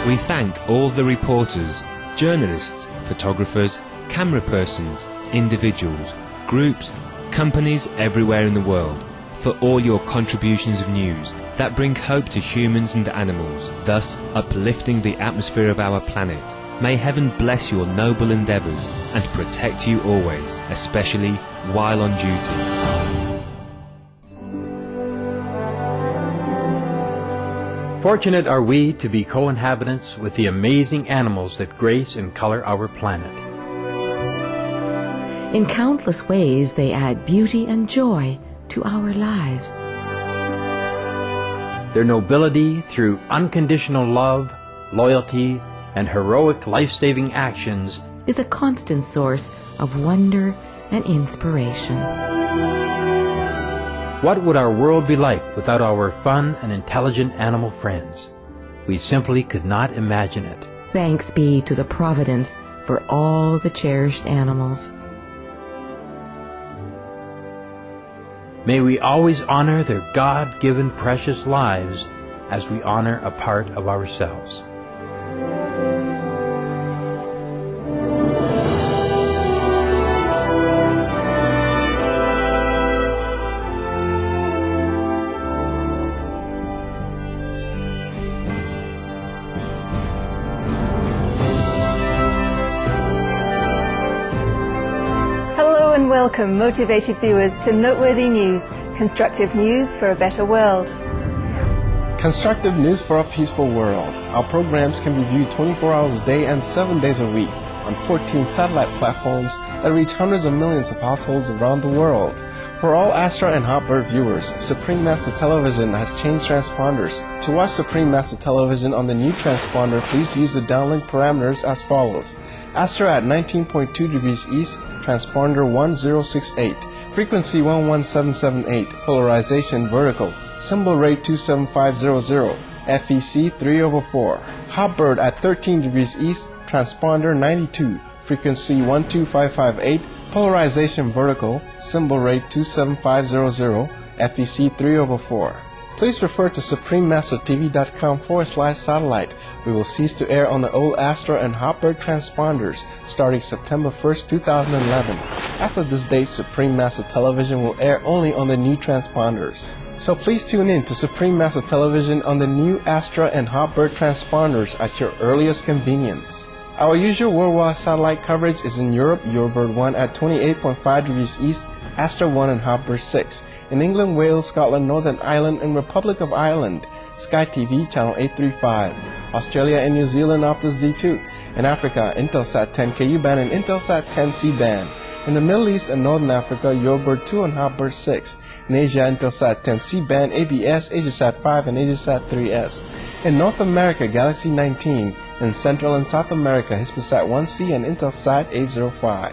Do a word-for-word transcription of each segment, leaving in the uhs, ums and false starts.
We thank all the reporters, journalists, photographers, camera persons, individuals, groups, companies everywhere in the world for all your contributions of news that bring hope to humans and animals, thus uplifting the atmosphere of our planet. May heaven bless your noble endeavours and protect you always, especially while on duty. Fortunate are we to be co-inhabitants with the amazing animals that grace and color our planet. In countless ways they add beauty and joy to our lives. Their nobility through unconditional love, loyalty, and heroic life-saving actions is a constant source of wonder and inspiration. What would our world be like without our fun and intelligent animal friends? We simply could not imagine it. Thanks be to the Providence for all the cherished animals. May we always honor their God-given precious lives as we honor a part of ourselves. Welcome, motivated viewers, to Noteworthy News, constructive news for a better world. Constructive news for a peaceful world. Our programs can be viewed twenty-four hours a day and seven days a week on fourteen satellite platforms that reach hundreds of millions of households around the world. For all Astra and Hotbird viewers, Supreme Master Television has changed transponders. To watch Supreme Master Television on the new transponder, please use the downlink parameters as follows. Astra at nineteen point two degrees east, transponder one zero six eight, frequency one one seven seven eight, polarization vertical, symbol rate two seven five zero zero, F E C three over four. Hotbird at thirteen degrees east, transponder ninety-two, frequency one two five five eight, polarization vertical, symbol rate two seven five zero zero, F E C three over four. Please refer to supreme master t v dot com forward slash satellite. We will cease to air on the old Astra and Hotbird transponders starting September first, two thousand eleven. After this date, Supreme Master Television will air only on the new transponders. So please tune in to Supreme Master Television on the new Astra and Hotbird transponders at your earliest convenience. Our usual worldwide satellite coverage is in Europe, Eurobird one at twenty-eight point five degrees east, Astra one and Hotbird six. In England, Wales, Scotland, Northern Ireland, and Republic of Ireland, Sky T V channel eight thirty-five. Australia and New Zealand, Optus D two. In Africa, Intelsat ten Ku band and Intelsat ten C band. In the Middle East and Northern Africa, Eurobird two and Hotbird six. In Asia, Intelsat ten C band, A B S, AsiaSat five, and AsiaSat three S. In North America, Galaxy nineteen. In Central and South America, Hispasat one C and Intelsat eight oh five.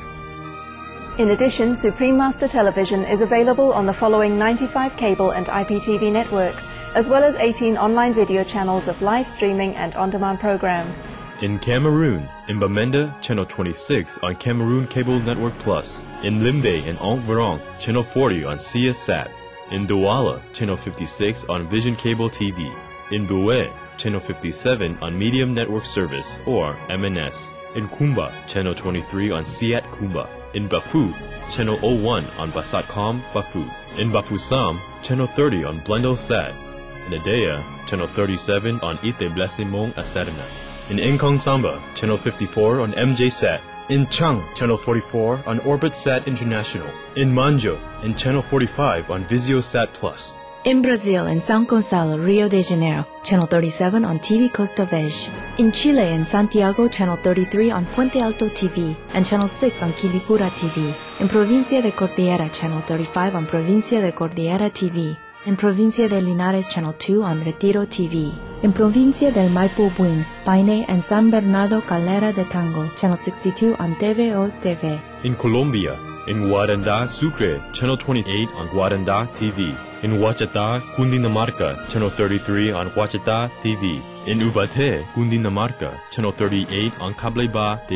In addition, Supreme Master Television is available on the following ninety-five cable and I P T V networks, as well as eighteen online video channels of live streaming and on-demand programs. In Cameroon, in Bamenda, channel twenty-six on Cameroon Cable Network Plus. In Limbe and Onkverong, channel forty on C S Sat. In Douala, channel fifty-six on Vision Cable T V. In Boué, channel fifty-seven on Medium Network Service, or M N S. In Kumba, channel twenty-three on Siat Kumba. In Bafu, channel oh one on Basatcom Bafu. In Bafoussam, channel thirty on Blendelsat. In Adea, channel thirty-seven on Ite Blasimong Asadana. In Nkong Samba, channel fifty-four on M J Sat. In Chang, channel forty-four on OrbitSat International. In Manjo, in channel forty-five on VisioSat Plus. In Brazil, in São Gonçalo, Rio de Janeiro, channel thirty-seven on T V Costa Verde. In Chile, in Santiago, channel thirty-three on Puente Alto T V and channel six on Quilicura T V. In Provincia de Cordillera, channel thirty-five on Provincia de Cordillera T V. In Provincia de Linares, channel two on Retiro T V. In Provincia del Maipo Buin, Paine and San Bernardo Calera de Tango, channel sixty-two on T V O T V. In Colombia, in Guaranda, Sucre, channel twenty-eight on Guaranda T V. In Huachata, Cundinamarca, channel thirty-three on Huachata T V. In Ubaté, Cundinamarca, channel thirty-eight on Cableba T V.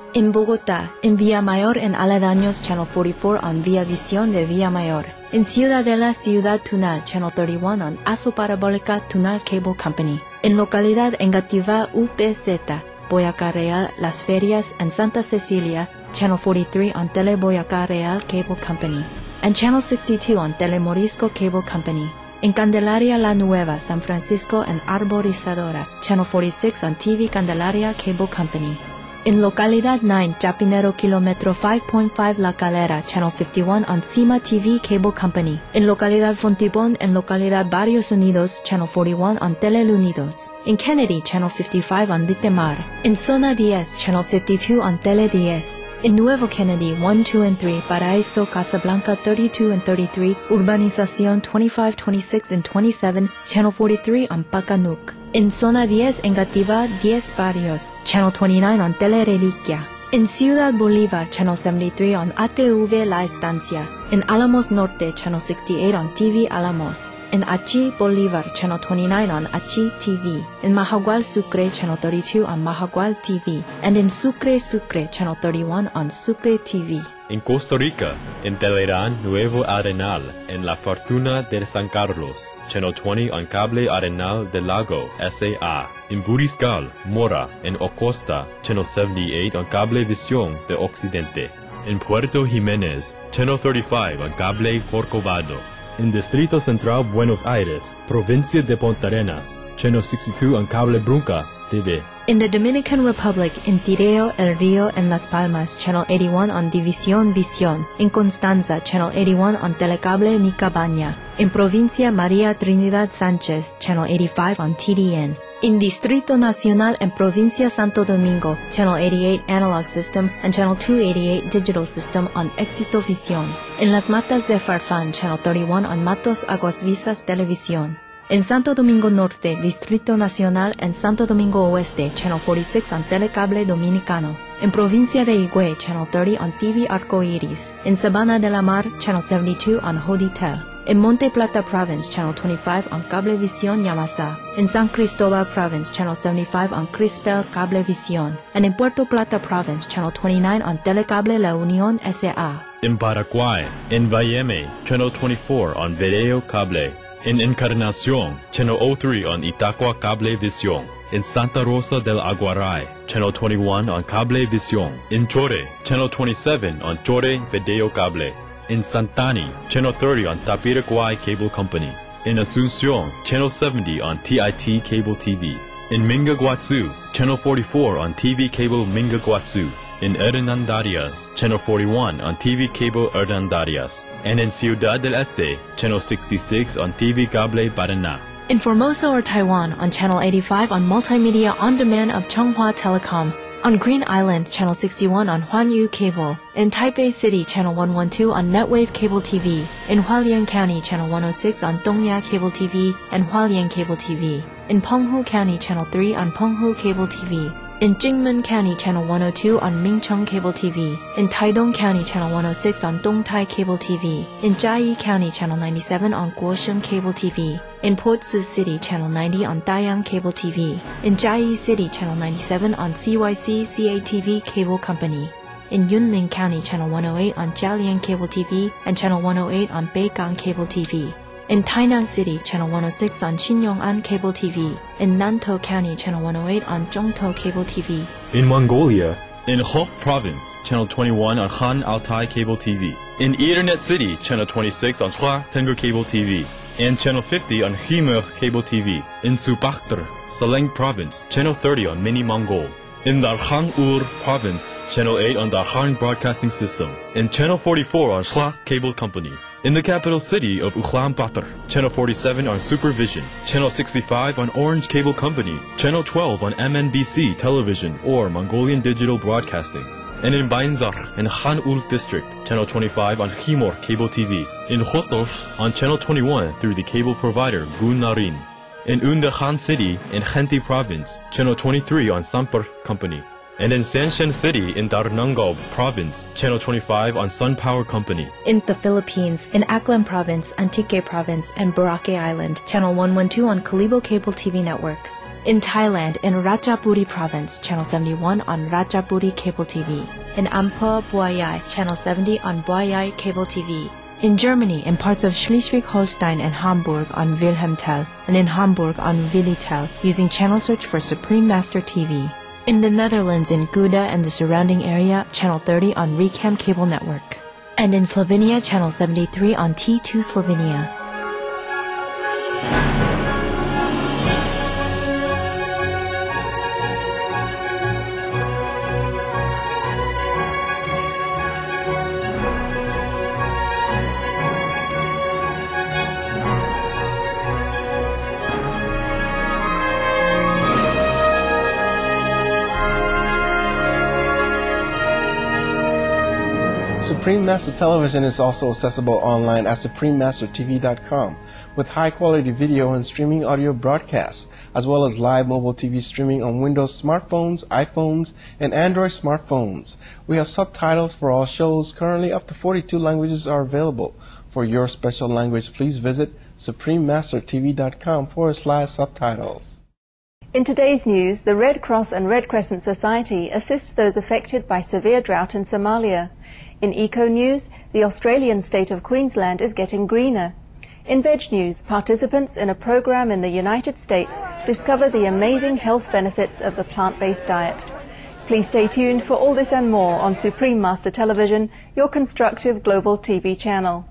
In Bogotá, en Villamayor and aledaños, Channel forty-four on Via Visión de Villamayor. In Ciudadela, Ciudad Tunal, Channel thirty-one on Aso Parabólica Tunal Cable Company. In localidad Engativá, U P Z, Boyacá Real, Las Ferias, and Santa Cecilia, Channel forty-three on Tele Boyacá Real Cable Company. And Channel sixty-two on Tele Morisco Cable Company. In Candelaria La Nueva, San Francisco and Arborizadora, Channel forty-six on T V Candelaria Cable Company. In Localidad nine, Chapinero Kilometro five point five La Calera, Channel fifty-one on Cima T V Cable Company. In Localidad Fontibón and Localidad Barrios Unidos, Channel forty-one on Telelunidos. In Kennedy, Channel fifty-five on Litemar. In Zona ten, Channel fifty-two on Tele ten. In Nuevo Kennedy, one, two, and three, Paraíso, Casablanca thirty-two and thirty-three, Urbanización twenty-five, twenty-six, and twenty-seven, Channel forty-three on Pacanuc. In Zona ten, Engativá ten Barrios, Channel twenty-nine on Tele Reliquia. In Ciudad Bolívar, Channel seventy-three on A T V La Estancia. In Alamos Norte, Channel sixty-eight on T V Alamos. In Achi Bolívar, Channel twenty-nine on Achi T V. In Mahagual Sucre, Channel thirty-two on Mahagual T V. And in Sucre Sucre, Channel thirty-one on Sucre T V. In Costa Rica, in Telerán Nuevo Arenal, en La Fortuna de San Carlos, Channel twenty on Cable Arenal del Lago, S A A. In Buriscal, Mora, en Ocosta, Channel seventy-eight on Cable Visión de Occidente. In Puerto Jiménez, Channel thirty-five on Cable Corcovado. In Distrito Central Buenos Aires, Provincia de Puntarenas, Channel sixty-two on Cable Brunca T V. In the Dominican Republic, in Tireo, El Rio, and Las Palmas, Channel eighty-one on División Visión. In Constanza, Channel eighty-one on Telecable Mi Cabaña. In Provincia María Trinidad Sánchez, Channel eighty-five on T D N. In Distrito Nacional and Provincia Santo Domingo, Channel eighty-eight Analog System and Channel two eighty-eight Digital System on Éxito Visión. In Las Matas de Farfán, Channel thirty-one on Matos Aguas Visas Televisión. In Santo Domingo Norte, Distrito Nacional and Santo Domingo Oeste, Channel forty-six on Telecable Dominicano. In Provincia de Higüey, Channel thirty on T V Arcoiris. In Sabana de la Mar, Channel seventy-two on Hoditel. In Monte Plata Province, Channel twenty-five on Cablevisión Yamasá. In San Cristobal Province, Channel seventy-five on Crispel Cablevisión. And in Puerto Plata Province, Channel twenty-nine on Telecable La Unión S A. In Paraguay, in Valleme, Channel twenty-four on Video Cable. In Encarnación, Channel oh three on Itacua Cablevisión. In Santa Rosa del Aguaray, Channel twenty-one on Cablevisión. In Chore, Channel twenty-seven on Chore Video Cable. In Santani, Channel thirty on Tapiraquay Cable Company. In Asunción, Channel seventy on T I T Cable T V. In Mingaguazú, Channel forty-four on T V Cable Mingaguazú. In Hernandarias, Channel forty-one on T V Cable Hernandarias. And in Ciudad del Este, Channel sixty-six on T V Cable Paraná. In Formosa or Taiwan, on Channel eighty-five on Multimedia On Demand of Chunghwa Telecom. On Green Island, Channel sixty-one on Huanyu Cable. In Taipei City, Channel one twelve on Netwave Cable T V. In Hualien County, Channel one oh six on Dongya Cable T V and Hualien Cable T V. In Penghu County, Channel three on Penghu Cable T V. In Jingmen County, Channel one oh two on Mingcheng Cable T V. In Taidong County, Channel one oh six on Dongtai Cable T V. In Jiayi County, Channel ninety-seven on Guosheng Cable T V. In Port Sioux City, Channel ninety on Dayang Cable T V. In Jiayi City, Channel ninety-seven on C Y C C A T V Cable Company. In Yunlin County, Channel one oh eight on Jialian Cable T V and Channel one oh eight on Beigang Cable T V. In Tainan City, Channel one oh six on Xinyong'an Cable T V. In Nantou County, Channel one oh eight on Zhongtou Cable T V. In Mongolia, in Hof Province, Channel twenty-one on Han Altai Cable T V. In Ethernet City, Channel twenty-six on Hua Tengu Cable T V. And Channel fifty on Himur Cable T V. In Subakhtar, Saleng Province, Channel thirty on Mini Mongol. In Darkhang Ur Province, Channel eight on Darkhang Broadcasting System. In Channel forty-four on Shla Cable Company. In the capital city of Ulaanbaatar, Channel forty-seven on Supervision. Channel sixty-five on Orange Cable Company. Channel twelve on M N B C Television or Mongolian Digital Broadcasting. And in Bainzar in Han-Ul District, Channel twenty-five on Himor Cable T V. In Khotos on Channel twenty-one through the cable provider Gunarin. In Undakhan City in Khenti Province, Channel twenty-three on Sampur Company. And in Sanshan City in Darnangol Province, Channel twenty-five on Sun Power Company. In the Philippines, in Aklan Province, Antique Province, and Boracay Island, Channel one twelve on Kalibo Cable T V Network. In Thailand, in Ratchaburi Province, Channel seventy-one on Ratchaburi Cable T V. In Ampere, Boyai, Channel seventy on Boyai Cable T V. In Germany, in parts of Schleswig-Holstein and Hamburg on Wilhelmtel, and in Hamburg on Willitel, using channel search for Supreme Master T V. In the Netherlands, in Gouda and the surrounding area, Channel thirty on Recam Cable Network. And in Slovenia, Channel seventy-three on T two Slovenia. Supreme Master Television is also accessible online at supreme master t v dot com with high-quality video and streaming audio broadcasts, as well as live mobile T V streaming on Windows smartphones, iPhones, and Android smartphones. We have subtitles for all shows. Currently, up to forty-two languages are available. For your special language, please visit supreme master t v dot com forward slash subtitles. In today's news, the Red Cross and Red Crescent Society assist those affected by severe drought in Somalia. In Eco News, the Australian state of Queensland is getting greener. In Veg News, participants in a program in the United States discover the amazing health benefits of the plant-based diet. Please stay tuned for all this and more on Supreme Master Television, your constructive global T V channel.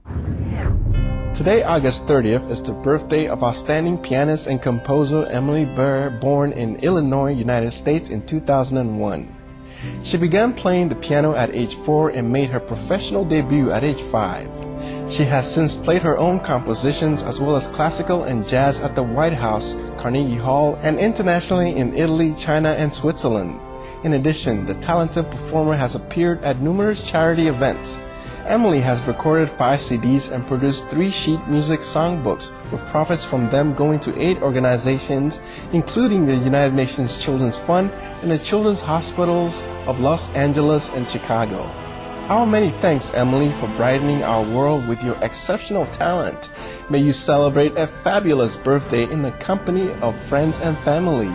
Today, August thirtieth, is the birthday of outstanding pianist and composer Emily Burr, born in Illinois, United States in two thousand one. She began playing the piano at age four and made her professional debut at age five. She has since played her own compositions as well as classical and jazz at the White House, Carnegie Hall, and internationally in Italy, China, and Switzerland. In addition, the talented performer has appeared at numerous charity events. Emily has recorded five C Ds and produced three sheet music songbooks, with profits from them going to eight organizations, including the United Nations Children's Fund and the Children's Hospitals of Los Angeles and Chicago. Our many thanks, Emily, for brightening our world with your exceptional talent. May you celebrate a fabulous birthday in the company of friends and family.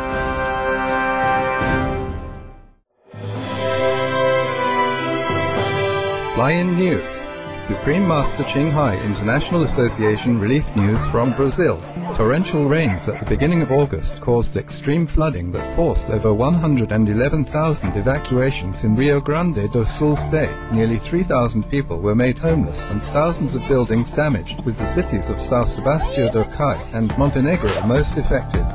Fly-in News. Supreme Master Ching Hai International Association relief news from Brazil. Torrential rains at the beginning of August caused extreme flooding that forced over one hundred eleven thousand evacuations in Rio Grande do Sul state. Nearly three thousand people were made homeless and thousands of buildings damaged, with the cities of São Sebastião do Cai and Montenegro most affected.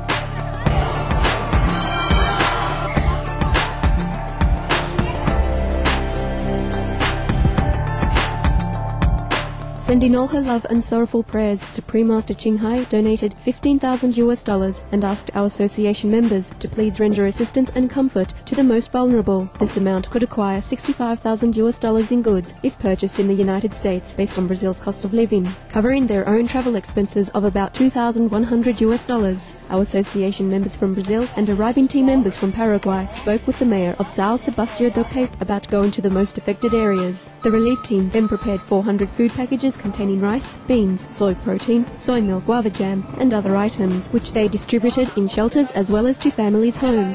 Sending all her love and sorrowful prayers, Supreme Master Ching Hai donated fifteen thousand U S dollars and asked our association members to please render assistance and comfort to the most vulnerable. This amount could acquire sixty-five thousand U S dollars in goods if purchased in the United States based on Brazil's cost of living, covering their own travel expenses of about two thousand one hundred U S dollars. Our association members from Brazil and arriving team members from Paraguay spoke with the mayor of São Sebastião do Cai about going to the most affected areas. The relief team then prepared four hundred food packages containing rice, beans, soy protein, soy milk, guava jam, and other items, which they distributed in shelters as well as to families' homes.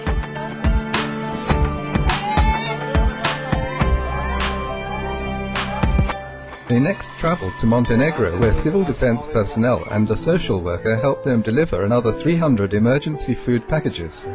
They next travelled to Montenegro, where civil defence personnel and a social worker helped them deliver another three hundred emergency food packages.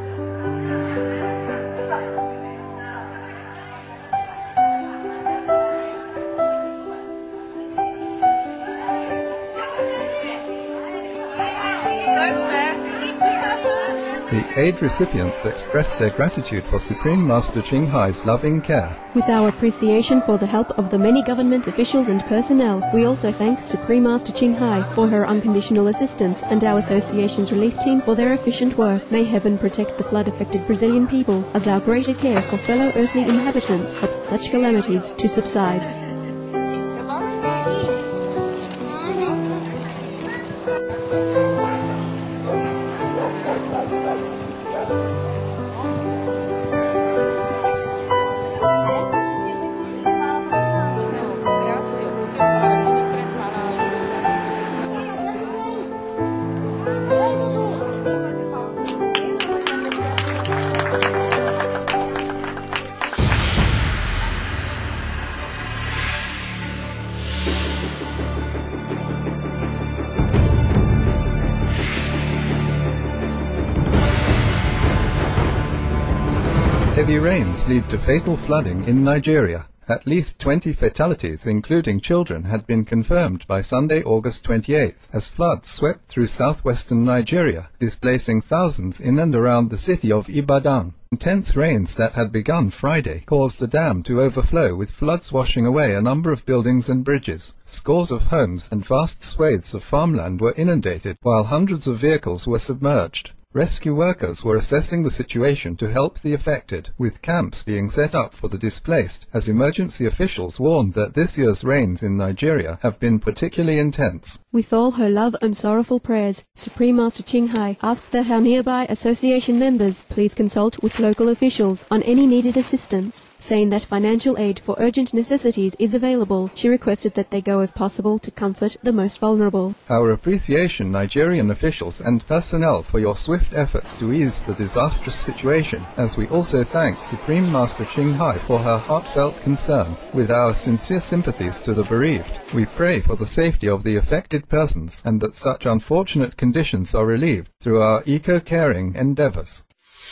The aid recipients expressed their gratitude for Supreme Master Ching Hai's loving care. With our appreciation for the help of the many government officials and personnel, we also thank Supreme Master Ching Hai for her unconditional assistance and our association's relief team for their efficient work. May heaven protect the flood-affected Brazilian people as our greater care for fellow earthly inhabitants helps such calamities to subside. heavy rains lead to fatal flooding in Nigeria. At least twenty fatalities, including children, had been confirmed by Sunday, August twenty-eighth, as floods swept through southwestern Nigeria, displacing thousands in and around the city of Ibadan. Intense rains that had begun Friday caused a dam to overflow, with floods washing away a number of buildings and bridges. Scores of homes and vast swathes of farmland were inundated, while hundreds of vehicles were submerged. Rescue workers were assessing the situation to help the affected, with camps being set up for the displaced, as emergency officials warned that this year's rains in Nigeria have been particularly intense. With all her love and sorrowful prayers, Supreme Master Ching Hai asked that our nearby association members please consult with local officials on any needed assistance. Saying that financial aid for urgent necessities is available, she requested that they go if possible to comfort the most vulnerable. Our appreciation, Nigerian officials and personnel, for your swift efforts to ease the disastrous situation, as we also thank Supreme Master Ching Hai for her heartfelt concern. With our sincere sympathies to the bereaved, we pray for the safety of the affected persons and that such unfortunate conditions are relieved through our eco-caring endeavors.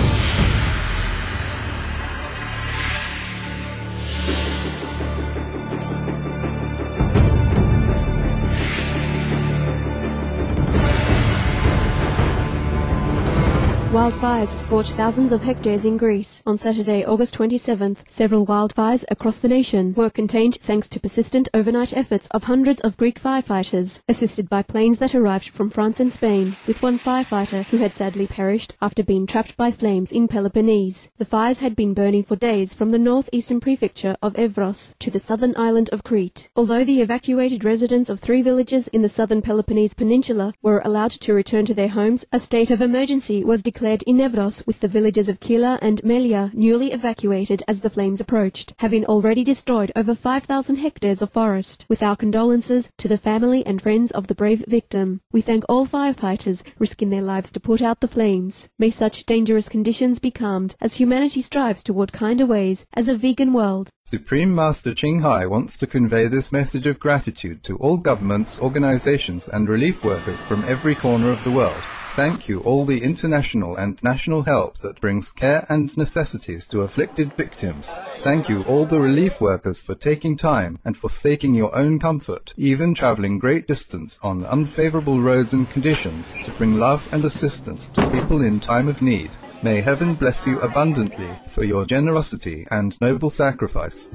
Wildfires scorched thousands of hectares in Greece. On Saturday, August twenty-seventh, several wildfires across the nation were contained thanks to persistent overnight efforts of hundreds of Greek firefighters, assisted by planes that arrived from France and Spain, with one firefighter who had sadly perished after being trapped by flames in Peloponnese. The fires had been burning for days from the northeastern prefecture of Evros to the southern island of Crete. Although the evacuated residents of three villages in the southern Peloponnese peninsula were allowed to return to their homes, a state of emergency was declared declared in Evros, with the villages of Kila and Melia newly evacuated as the flames approached, having already destroyed over five thousand hectares of forest. With our condolences to the family and friends of the brave victim, we thank all firefighters risking their lives to put out the flames. May such dangerous conditions be calmed as humanity strives toward kinder ways as a vegan world. Supreme Master Ching Hai wants to convey this message of gratitude to all governments, organizations and relief workers from every corner of the world. Thank you all the international and national help that brings care and necessities to afflicted victims. Thank you all the relief workers for taking time and forsaking your own comfort, even traveling great distance on unfavorable roads and conditions to bring love and assistance to people in time of need. May heaven bless you abundantly for your generosity and noble sacrifice.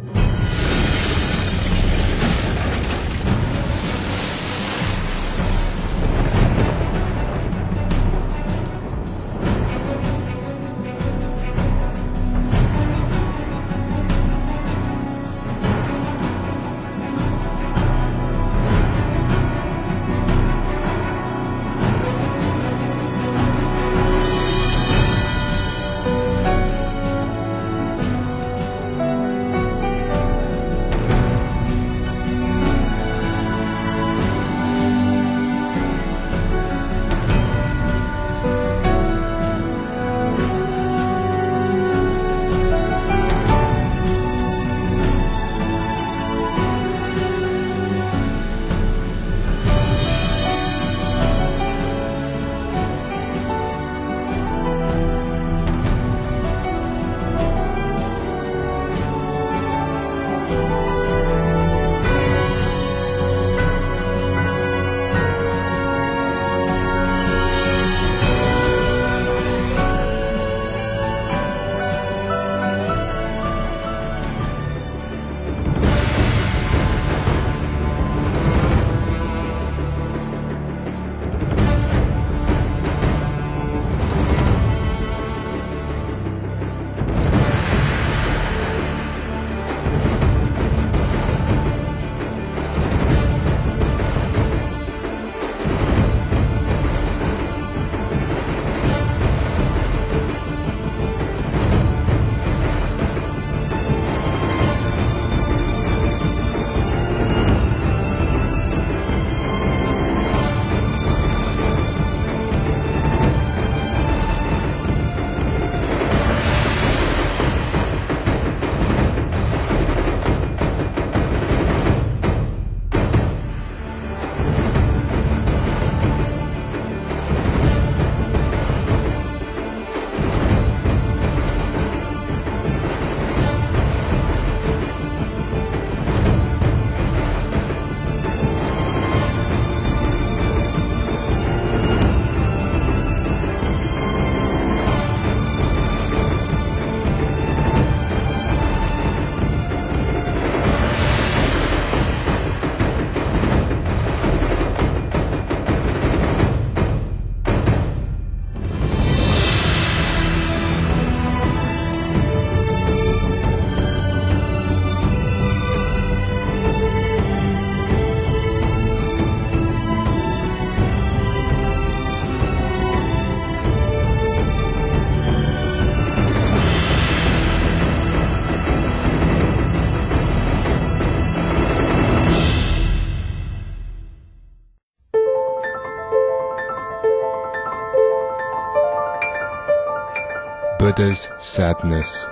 Buddha's sadness.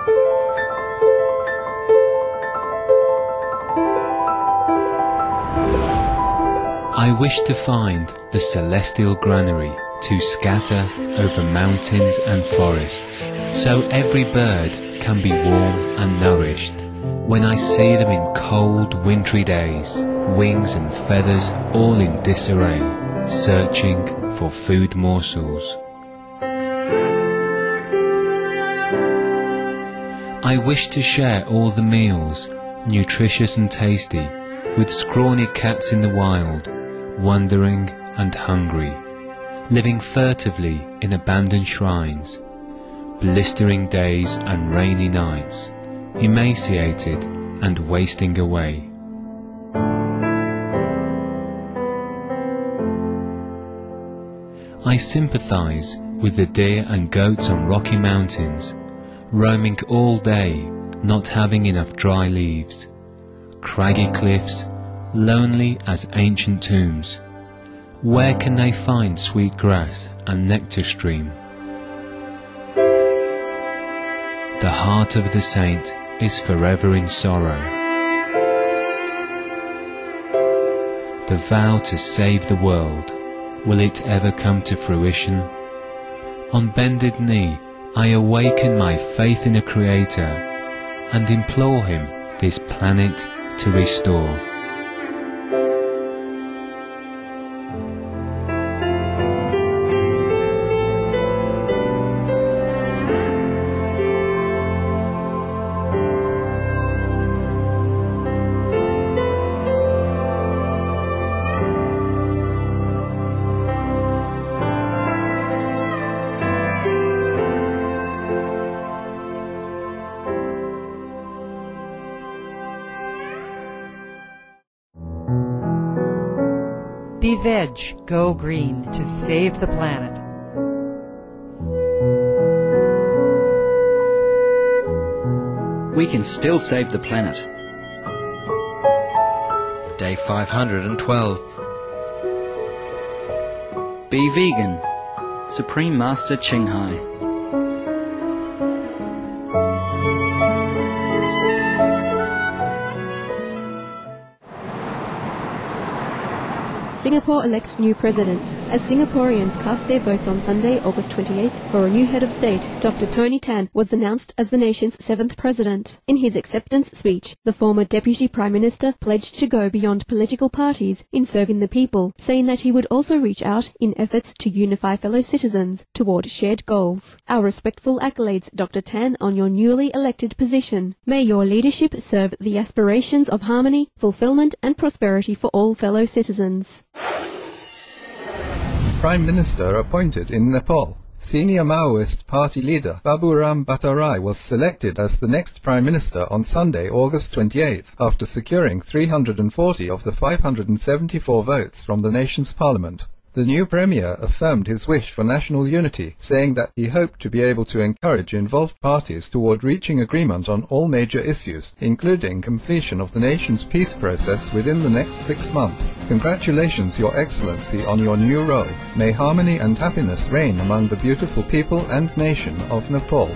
I wish to find the celestial granary to scatter over mountains and forests, so every bird can be warm and nourished. When I see them in cold, wintry days, wings and feathers all in disarray, searching for food morsels. I wish to share all the meals, nutritious and tasty, with scrawny cats in the wild, wandering and hungry, living furtively in abandoned shrines, blistering days and rainy nights, emaciated and wasting away. I sympathize with the deer and goats on rocky mountains, roaming all day, not having enough dry leaves, craggy cliffs, lonely as ancient tombs. Where can they find sweet grass and nectar stream? The heart of the saint is forever in sorrow. The vow to save the world, will it ever come to fruition? On bended knee, I awaken my faith in a Creator and implore Him this planet to restore. Be veg, go green to save the planet. We can still save the planet. Day five hundred twelve. Be vegan. Supreme Master Ching Hai. Singapore elects new president. As Singaporeans cast their votes on Sunday, August twenty-eighth, for a new head of state, Doctor Tony Tan was announced as the nation's seventh president. In his acceptance speech, the former Deputy Prime Minister pledged to go beyond political parties in serving the people, saying that he would also reach out in efforts to unify fellow citizens toward shared goals. Our respectful accolades, Doctor Tan, on your newly elected position. May your leadership serve the aspirations of harmony, fulfillment and prosperity for all fellow citizens. Prime Minister appointed in Nepal. Senior Maoist party leader Baburam Bhattarai was selected as the next Prime Minister on Sunday, August twenty-eighth, after securing three hundred forty of the five hundred seventy-four votes from the nation's parliament. The new Premier affirmed his wish for national unity, saying that he hoped to be able to encourage involved parties toward reaching agreement on all major issues, including completion of the nation's peace process within the next six months. Congratulations, Your Excellency, on your new role. May harmony and happiness reign among the beautiful people and nation of Nepal.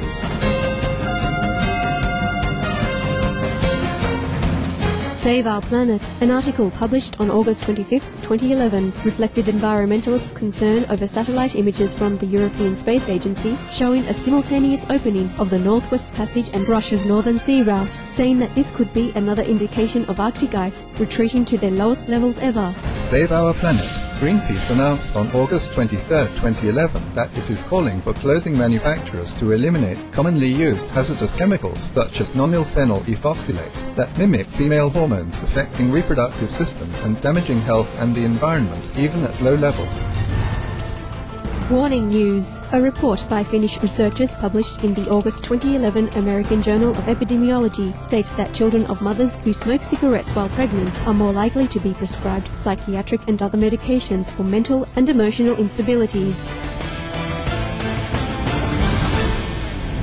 Save Our Planet. An article published on August twenty-fifth, twenty eleven, reflected environmentalists' concern over satellite images from the European Space Agency showing a simultaneous opening of the Northwest Passage and Russia's Northern Sea route, saying that this could be another indication of Arctic ice retreating to their lowest levels ever. Save Our Planet. Greenpeace announced on August twenty-third, twenty eleven that it is calling for clothing manufacturers to eliminate commonly used hazardous chemicals such as nonylphenol ethoxylates that mimic female hormones affecting reproductive systems and damaging health and the environment even at low levels. Warning news. A report by Finnish researchers published in the August twenty eleven American Journal of Epidemiology states that children of mothers who smoke cigarettes while pregnant are more likely to be prescribed psychiatric and other medications for mental and emotional instabilities.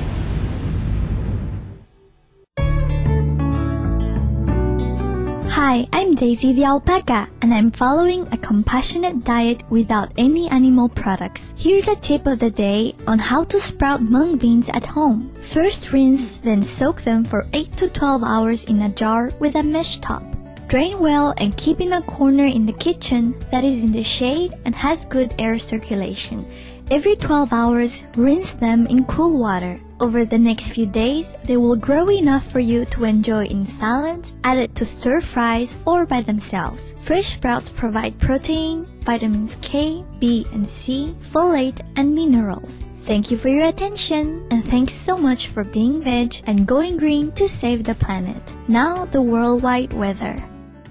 Hi, Hi, I'm Daisy the alpaca, and I'm following a compassionate diet without any animal products. Here's a tip of the day on how to sprout mung beans at home. First rinse, then soak them for eight to twelve hours in a jar with a mesh top. Drain well and keep in a corner in the kitchen that is in the shade and has good air circulation. Every twelve hours, rinse them in cool water. Over the next few days, they will grow enough for you to enjoy in salads, added to stir fries, or by themselves. Fresh sprouts provide protein, vitamins K, B, and C, folate, and minerals. Thank you for your attention, and thanks so much for being veg and going green to save the planet. Now the worldwide weather.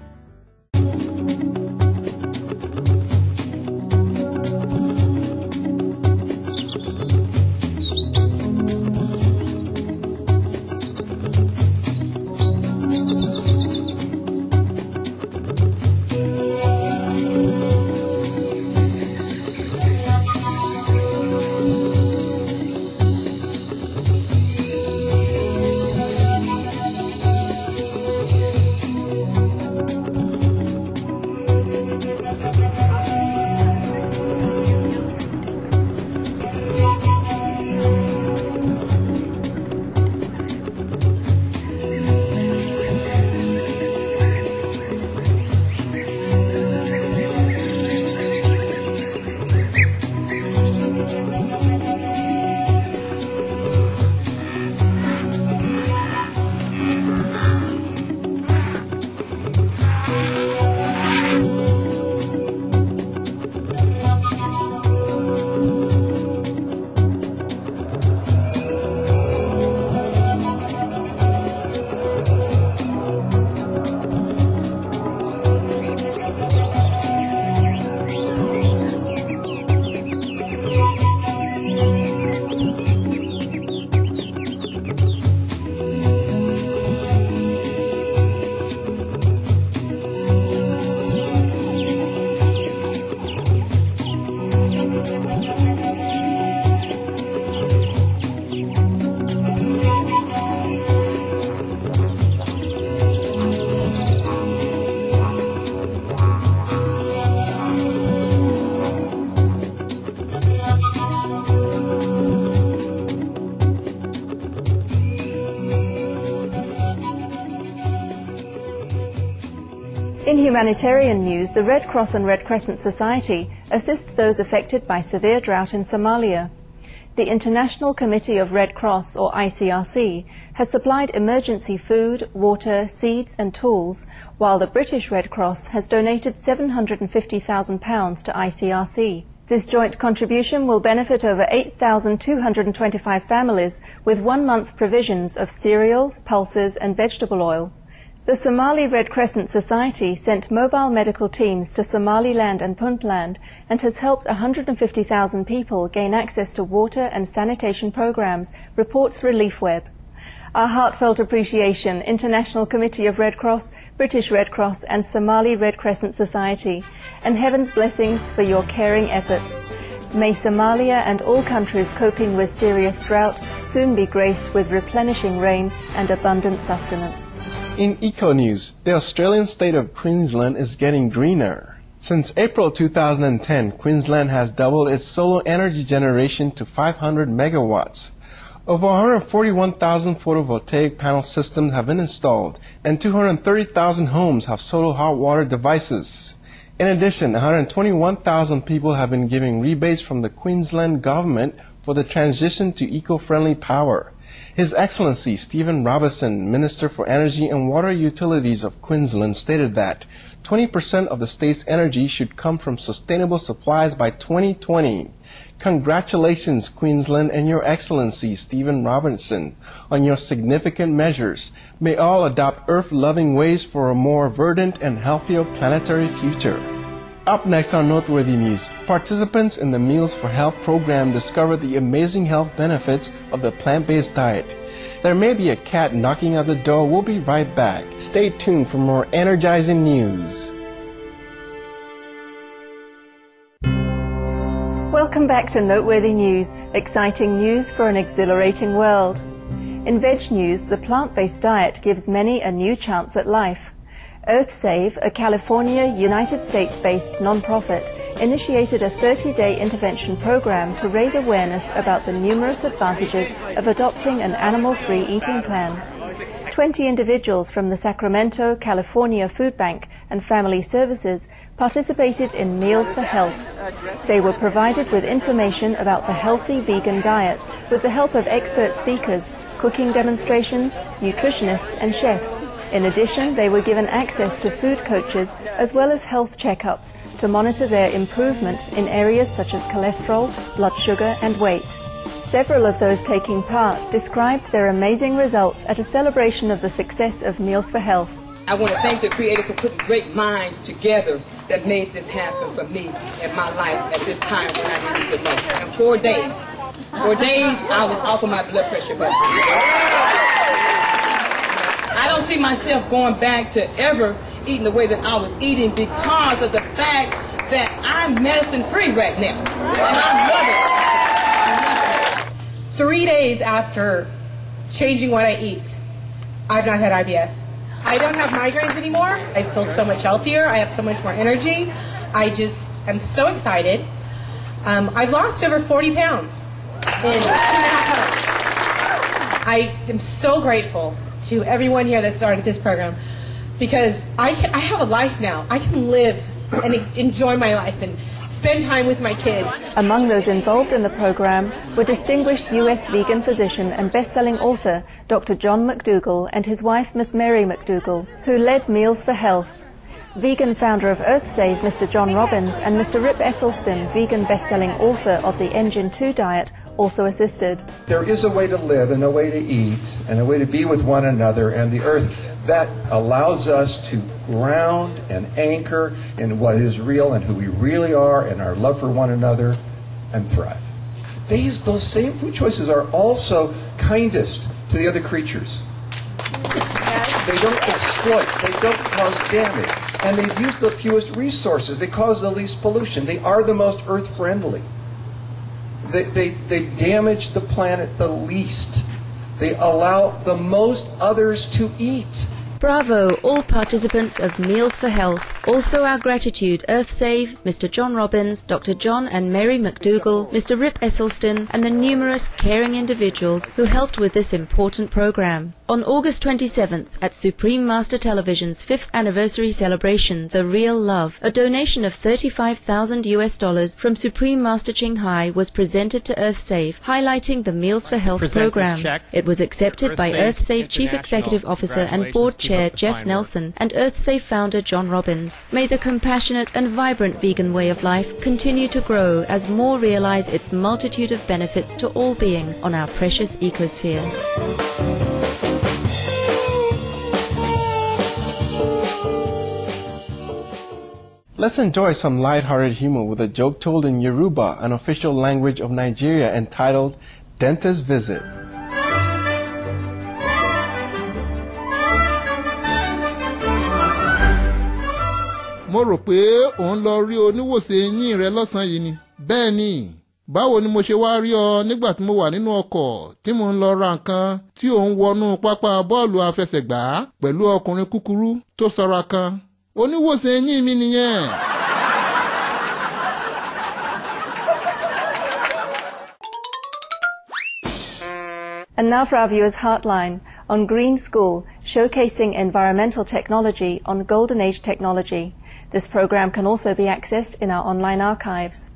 In humanitarian news, the Red Cross and Red Crescent Society assist those affected by severe drought in Somalia. The International Committee of Red Cross, or I C R C, has supplied emergency food, water, seeds and tools, while the British Red Cross has donated seven hundred fifty thousand pounds to I C R C. This joint contribution will benefit over eight thousand two hundred twenty-five families with one month provisions of cereals, pulses and vegetable oil. The Somali Red Crescent Society sent mobile medical teams to Somaliland and Puntland and has helped one hundred fifty thousand people gain access to water and sanitation programs, reports ReliefWeb. Our heartfelt appreciation, International Committee of Red Cross, British Red Cross and Somali Red Crescent Society, and heaven's blessings for your caring efforts. May Somalia and all countries coping with serious drought soon be graced with replenishing rain and abundant sustenance. In Eco News, the Australian state of Queensland is getting greener. Since April two thousand ten, Queensland has doubled its solar energy generation to five hundred megawatts. Over one hundred forty-one thousand photovoltaic panel systems have been installed, and two hundred thirty thousand homes have solar hot water devices. In addition, one hundred twenty-one thousand people have been given rebates from the Queensland government for the transition to eco-friendly power. His Excellency Stephen Robertson, Minister for Energy and Water Utilities of Queensland, stated that twenty percent of the state's energy should come from sustainable supplies by twenty twenty. Congratulations, Queensland and Your Excellency Stephen Robertson, on your significant measures. May all adopt Earth-loving ways for a more verdant and healthier planetary future. Up next on Noteworthy News, participants in the Meals for Health program discovered the amazing health benefits of the plant-based diet. There may be a cat knocking at the door. We'll be right back. Stay tuned for more energizing news. Welcome back to Noteworthy News, exciting news for an exhilarating world. In Veg News, the plant-based diet gives many a new chance at life. EarthSave, a California, United States-based nonprofit, initiated a thirty-day intervention program to raise awareness about the numerous advantages of adopting an animal-free eating plan. Twenty individuals from the Sacramento, California Food Bank and Family Services participated in Meals for Health. They were provided with information about the healthy vegan diet with the help of expert speakers, cooking demonstrations, nutritionists and chefs. In addition, they were given access to food coaches as well as health checkups to monitor their improvement in areas such as cholesterol, blood sugar and weight. Several of those taking part described their amazing results at a celebration of the success of Meals for Health. I want to thank the Creator for putting great minds together that made this happen for me in my life at this time when I needed it the most. And four days, four days I was off of my blood pressure medicine. I don't see myself going back to ever eating the way that I was eating because of the fact that I'm medicine free right now. And I love it. Three days after changing what I eat, I've not had I B S. I don't have migraines anymore. I feel so much healthier. I have so much more energy. I just am so excited. Um, I've lost over forty pounds in two and a half months. I am so grateful to everyone here that started this program because I, can, I have a life now. I can live and enjoy my life and spend time with my kids. Among those involved in the program were distinguished U S vegan physician and best-selling author Doctor John McDougall and his wife Miss Mary McDougall, who led Meals for Health. Vegan founder of EarthSave, Mister John Robbins, and Mister Rip Esselstyn, vegan best-selling author of the Engine two diet, also assisted. There is a way to live and a way to eat and a way to be with one another and the earth that allows us to ground and anchor in what is real and who we really are and our love for one another and thrive. These, those same food choices are also kindest to the other creatures. They don't exploit, they don't cause damage, and they've used the fewest resources. They cause the least pollution. They are the most earth-friendly. They, they, they damage the planet the least. They allow the most others to eat. Bravo, all participants of Meals for Health. Also our gratitude, EarthSave, Mister John Robbins, Doctor John and Mary McDougall, Mister Rip Esselstyn, and the numerous caring individuals who helped with this important program. On August twenty-seventh, at Supreme Master Television's fifth anniversary celebration, The Real Love, a donation of thirty-five thousand U S dollars from Supreme Master Ching Hai was presented to EarthSave, highlighting the Meals for Health Present program. It was accepted by EarthSave Chief Executive Officer and Board Chair Jeff Nelson and EarthSave founder John Robbins. May the compassionate and vibrant vegan way of life continue to grow as more realize its multitude of benefits to all beings on our precious ecosphere. Let's enjoy some light-hearted humor with a joke told in Yoruba, an official language of Nigeria, entitled Dentist Visit. Mo rò pé òun lọ rí oníwòsàn eyín rẹ lọ́sàn-án yìí ni. Bẹ́ẹ̀ ni, báwo ni mo ṣe wá rí ọ nígbà tí mo wà nínú ọkọ̀ tí mo ń lọ ra nǹkan tí òun wọnú pápá bọ́ọ̀lù àfẹsẹ̀gbá pẹ̀lú ọkùnrin kúkúrú tó ṣọ́ra kan. Oníwòsàn eyín mi nìyẹn. And now for our viewers' Heartline on Green School, showcasing environmental technology on Golden Age technology. This program can also be accessed in our online archives.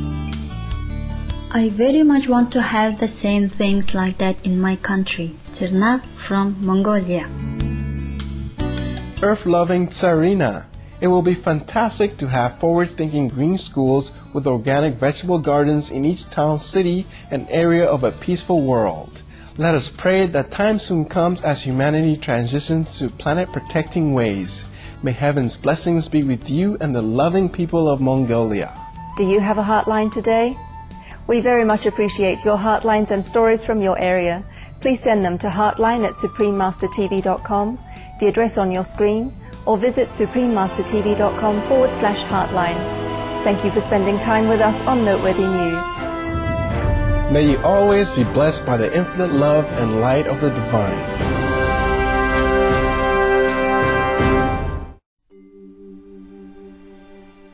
I very much want to have the same things like that in my country. Tsirna from Mongolia. Earth-loving Tsarina. It will be fantastic to have forward-thinking green schools with organic vegetable gardens in each town, city, and area of a peaceful world. Let us pray that time soon comes as humanity transitions to planet-protecting ways. May heaven's blessings be with you and the loving people of Mongolia. Do you have a Heartline today? We very much appreciate your Heartlines and stories from your area. Please send them to heartline at supreme master t v dot com, the address on your screen, or visit suprememastertv.com forward slash heartline. Thank you for spending time with us on Noteworthy News. May you always be blessed by the infinite love and light of the divine.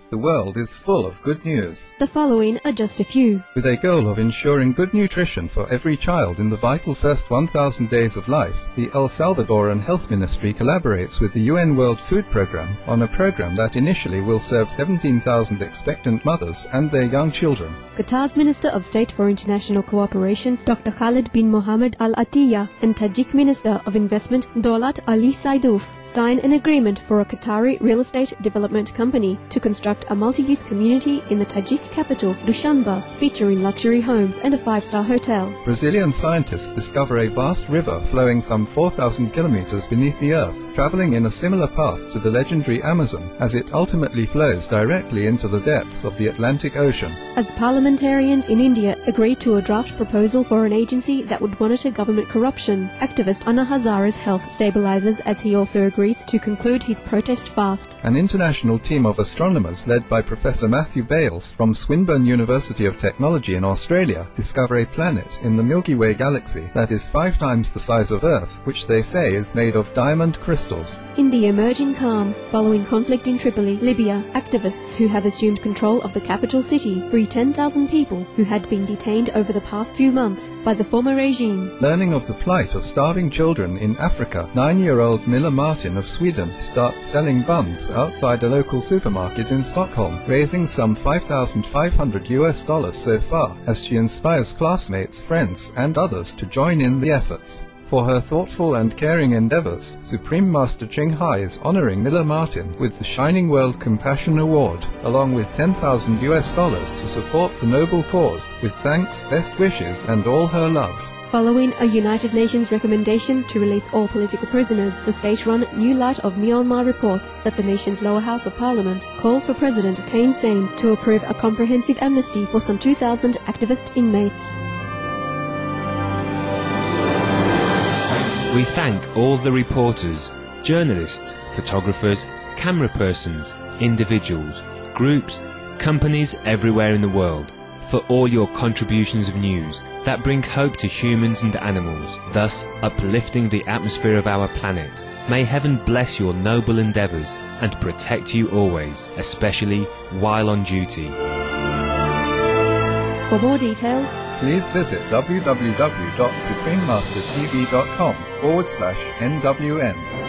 The world is full of good news. The following are just a few. With a goal of ensuring good nutrition for every child in the vital first one thousand days of life, the El Salvadoran Health Ministry collaborates with the U N World Food Programme on a program that initially will serve seventeen thousand expectant mothers and their young children. Qatar's Minister of State for International Cooperation, Doctor Khalid bin Mohammed Al Attiyah, and Tajik Minister of Investment, Daulat Ali Saidouf, sign an agreement for a Qatari real estate development company to construct a multi-use community in the Tajik capital, Dushanbe, featuring luxury homes and a five-star hotel. Brazilian scientists discover a vast river flowing some four thousand kilometers beneath the earth, traveling in a similar path to the legendary Amazon, as it ultimately flows directly into the depths of the Atlantic Ocean. As parliamentarians in India agreed to a draft proposal for an agency that would monitor government corruption, activist Anna Hazara's health stabilizes as he also agrees to conclude his protest fast. An international team of astronomers led by Professor Matthew Bales from Swinburne University of Technology in Australia discover a planet in the Milky Way galaxy that is five times the size of Earth, which they say is made of diamond crystals. In the emerging calm following conflict in Tripoli, Libya, activists who have assumed control of the capital city free ten thousand people who had been detained over the past few months by the former regime. Learning of the plight of starving children in Africa, nine-year-old Milla Martin of Sweden starts selling buns outside a local supermarket in Stockholm, raising some five thousand five hundred U S dollars so far as she inspires classmates, friends, and others to join in the efforts. For her thoughtful and caring endeavors, Supreme Master Ching Hai is honoring Milla Martin with the Shining World Compassion Award, along with ten thousand U S dollars to support the noble cause, with thanks, best wishes, and all her love. Following a United Nations recommendation to release all political prisoners, the state-run New Light of Myanmar reports that the nation's lower house of parliament calls for President Thein Sein to approve a comprehensive amnesty for some two thousand activist inmates. We thank all the reporters, journalists, photographers, camera persons, individuals, groups, companies everywhere in the world for all your contributions of news that bring hope to humans and animals, thus uplifting the atmosphere of our planet. May heaven bless your noble endeavours and protect you always, especially while on duty. For more details, please visit w w w dot supreme master t v dot com forward slash N W N.